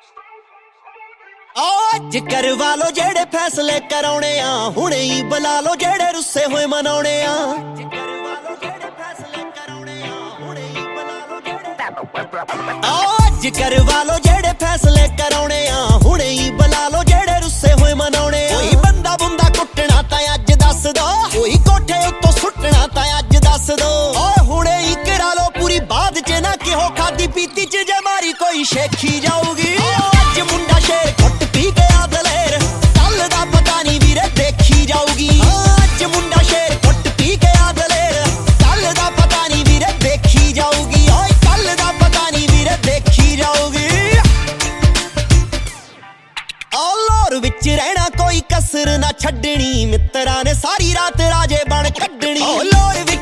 ਅੱਜ ਕਰਵਾ ਲੋ ਜਿਹੜੇ ਫੈਸਲੇ ਕਰਾਉਣੇ ਆ, ਹੁਣੇ ਹੀ ਬੁਲਾ ਲੋ ਜਿਹੜੇ ਰੁੱਸੇ ਹੋਏ ਮਨਾਉਣੇ ਆ। ਅੱਜ ਕਰਵਾ ਲੋ ਜਿਹੜੇ ਫੈਸਲੇ ਕਰਾਉਣੇ ਆ, ਹੁਣੇ ਹੀ ਬੁਲਾ ਲੋ ਜਿਹੜੇ ਰੁੱਸੇ ਹੋਏ ਮਨਾਉਣੇ ਆ। ਕੋਈ ਬੰਦਾ ਬੁੰਦਾ ਕੁੱਟਣਾ ਤਾਂ ਅੱਜ ਦੱਸ ਦੋ, ਕੋਈ ਕੋਠੇ ਉੱਤੋਂ ਸੁੱਟਣਾ ਤਾਂ ਅੱਜ ਦੱਸ ਦੋ। ਓਏ ਹੁਣੇ ਹੀ ਕਰਾ ਲੋ ਪੂਰੀ ਬਾਅਦ ਚ ਨਾ ਕਿਹੋ ਖਾਦੀ ਪੀਤੀ ਚ ਜੇ ਮਾਰੀ ਕੋਈ ਸ਼ੇਖੀ ਜਾਊਗੀ। ਅੱਜ ਮੁੰਡਾ ਸ਼ੇਰ ਘੁੱਟ ਪੀ ਗਿਆ ਦਲੇਰ, ਕੱਲ ਦਾ ਪਤਾ ਨਹੀਂ ਵੀਰੇ ਦੇਖੀ ਜਾਊਗੀ। ਅੱਜ ਮੁੰਡਾ ਸ਼ੇਰ ਘੁੱਟ ਪੀ ਗਿਆ ਦਲੇਰ, ਕੱਲ ਦਾ ਪਤਾ ਨਹੀਂ ਵੀਰੇ ਦੇਖੀ ਜਾਊਗੀ। ਓਏ ਕੱਲ ਦਾ ਪਤਾ ਨਹੀਂ ਵੀਰੇ ਦੇਖੀ ਜਾਊਗੀ। ਔਲੋਰ ਵਿੱਚ ਰਹਿਣਾ ਕੋਈ ਕਸਰ ਨਾ ਛੱਡਣੀ, ਮਿੱਤਰਾਂ ਨੇ ਸਾਰੀ ਰਾਤ ਰਾਜੇ ਬਣ ਕੱਢਣੀ। ਔਲੋਰ